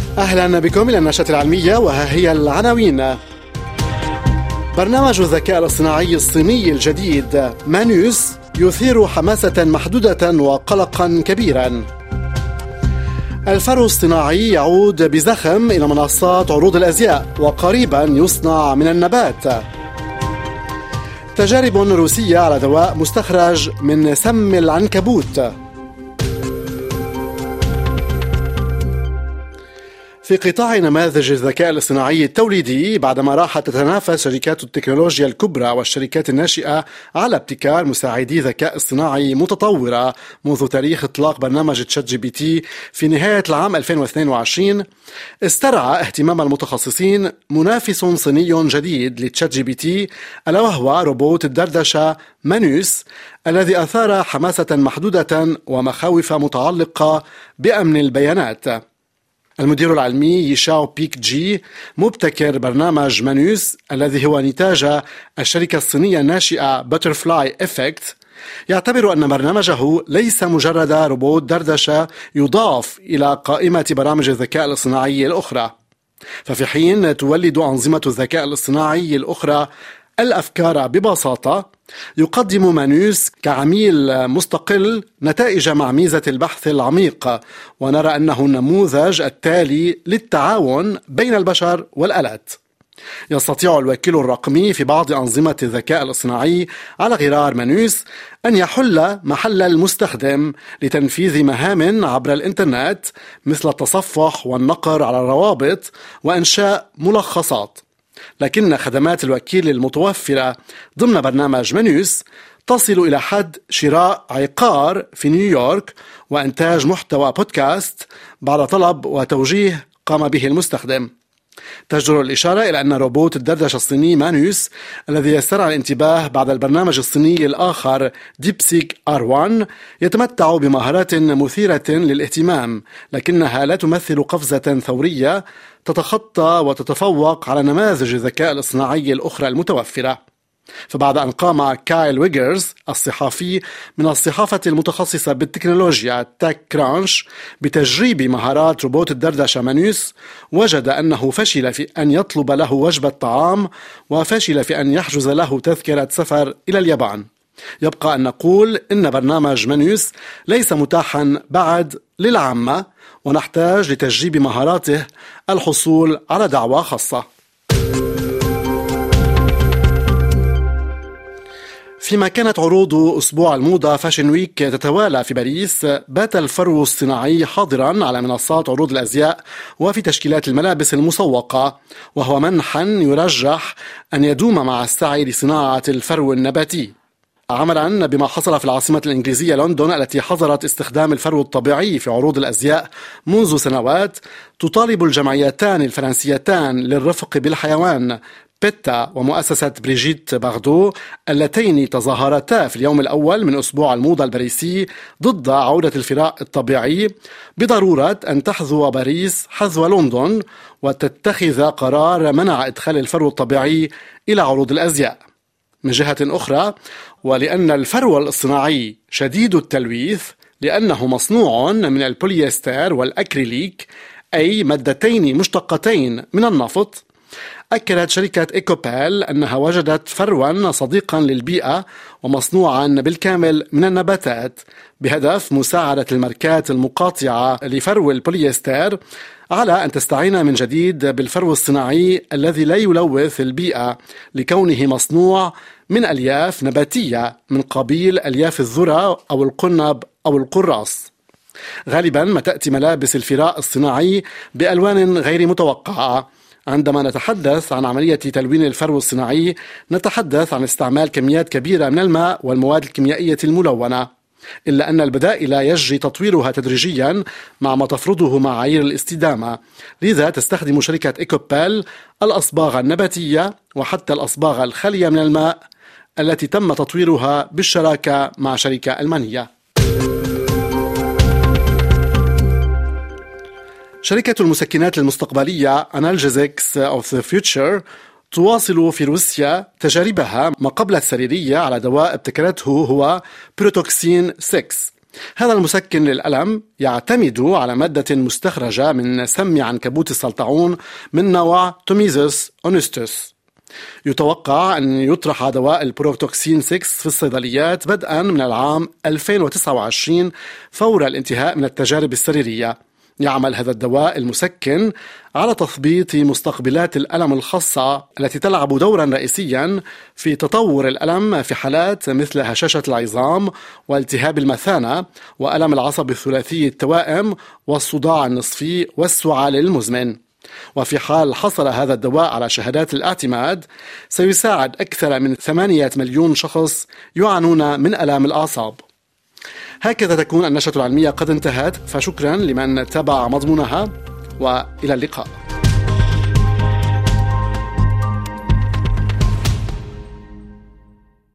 أهلا بكم إلى النشرة العلمية، وها هي العناوين. برنامج الذكاء الاصطناعي الصيني الجديد مانوس يثير حماسة محدودة وقلقا كبيرا. الفرو الصناعي يعود بزخم إلى منصات عروض الأزياء وقريبا يصنع من النبات. تجارب روسية على دواء مستخرج من سم العنكبوت. في قطاع نماذج الذكاء الاصطناعي التوليدي، بعدما راحت تتنافس شركات التكنولوجيا الكبرى والشركات الناشئة على ابتكار مساعدي ذكاء اصطناعي متطورة منذ تاريخ إطلاق برنامج تشات جي بي تي في نهاية العام 2022، استرعى اهتمام المتخصصين منافس صيني جديد لتشات جي بي تي، ألا وهو روبوت الدردشة مانوس، الذي أثار حماسة محدودة ومخاوف متعلقة بأمن البيانات. المدير العلمي يشاو بيك جي، مبتكر برنامج مانوس الذي هو نتاج الشركة الصينية الناشئة باترفلاي إفكت، يعتبر أن برنامجه ليس مجرد روبوت دردشة يضاف إلى قائمة برامج الذكاء الاصطناعي الأخرى. ففي حين تولد أنظمة الذكاء الاصطناعي الأخرى الأفكار ببساطة، يقدم مانوس كعميل مستقل نتائج مع ميزة البحث العميق، ونرى أنه النموذج التالي للتعاون بين البشر والآلات. يستطيع الوكيل الرقمي في بعض أنظمة الذكاء الاصطناعي على غرار مانوس أن يحل محل المستخدم لتنفيذ مهام عبر الإنترنت، مثل التصفح والنقر على الروابط وإنشاء ملخصات. لكن خدمات الوكيل المتوفرة ضمن برنامج مانوس تصل إلى حد شراء عقار في نيويورك وإنتاج محتوى بودكاست بعد طلب وتوجيه قام به المستخدم. تجدر الإشارة إلى أن روبوت الدردشة الصيني مانوس الذي يسترعى الانتباه بعد البرنامج الصيني الآخر ديبسيك R1 يتمتع بمهارات مثيرة للاهتمام، لكنها لا تمثل قفزة ثورية تتخطى وتتفوق على نماذج الذكاء الاصطناعي الأخرى المتوفرة. فبعد أن قام كايل ويجرز الصحفي من الصحافة المتخصصة بالتكنولوجيا تك كرانش بتجريب مهارات روبوت الدردشة مانوس، وجد أنه فشل في أن يطلب له وجبة طعام وفشل في أن يحجز له تذكرة سفر إلى اليابان. يبقى أن نقول إن برنامج مانوس ليس متاحا بعد للعامة، ونحتاج لتجريب مهاراته الحصول على دعوة خاصة. فيما كانت عروض أسبوع الموضة فاشن ويك تتوالى في باريس، بات الفرو الصناعي حاضرا على منصات عروض الأزياء وفي تشكيلات الملابس المسوقة، وهو منحا يرجح أن يدوم مع السعي لصناعة الفرو النباتي. عملا بما حصل في العاصمة الإنجليزية لندن التي حظرت استخدام الفرو الطبيعي في عروض الأزياء منذ سنوات، تطالب الجمعيتان الفرنسيتان للرفق بالحيوان بيتا ومؤسسة بريجيت باردو، اللتين تظاهرتا في اليوم الأول من أسبوع الموضة الباريسي ضد عودة الفراء الطبيعي، بضرورة أن تحذو باريس حذو لندن وتتخذ قرار منع إدخال الفرو الطبيعي إلى عروض الأزياء. من جهة أخرى، ولأن الفرو الاصطناعي شديد التلويث لأنه مصنوع من البوليستر والأكريليك، أي مادتين مشتقتين من النفط، أكدت شركة إيكوبال أنها وجدت فروا صديقا للبيئة ومصنوعا بالكامل من النباتات، بهدف مساعدة الماركات المقاطعة لفرو البوليستر على أن تستعين من جديد بالفرو الصناعي الذي لا يلوث البيئة، لكونه مصنوع من ألياف نباتية من قبيل ألياف الذرة أو القنب أو القراص. غالبا ما تأتي ملابس الفراء الصناعي بألوان غير متوقعة. عندما نتحدث عن عملية تلوين الفرو الصناعي، نتحدث عن استعمال كميات كبيرة من الماء والمواد الكيميائية الملونة، إلا أن البدائل يجري تطويرها تدريجيا مع ما تفرضه معايير الاستدامة. لذا تستخدم شركة إيكوبال الأصباغ النباتية وحتى الأصباغ الخالية من الماء التي تم تطويرها بالشراكة مع شركة ألمانية. شركة المسكنات المستقبلية Analgesics of the Future تواصل في روسيا تجاربها ما قبل السريرية على دواء ابتكرته هو بروتوكسين 6. هذا المسكن للألم يعتمد على مادة مستخرجة من سم عنكبوت السلطعون من نوع توميزوس اونستوس. يتوقع أن يطرح دواء البروتوكسين 6 في الصيدليات بدءا من العام 2029 فور الانتهاء من التجارب السريرية. يعمل هذا الدواء المسكن على تثبيط مستقبلات الألم الخاصة التي تلعب دورا رئيسيا في تطور الألم في حالات مثل هشاشة العظام والتهاب المثانة وألم العصب الثلاثي التوائم والصداع النصفي والسعال المزمن. وفي حال حصل هذا الدواء على شهادات الاعتماد سيساعد أكثر من 8 مليون شخص يعانون من آلام الأعصاب. هكذا تكون النشرة العلمية قد انتهت، فشكرا لمن تابع مضمونها وإلى اللقاء.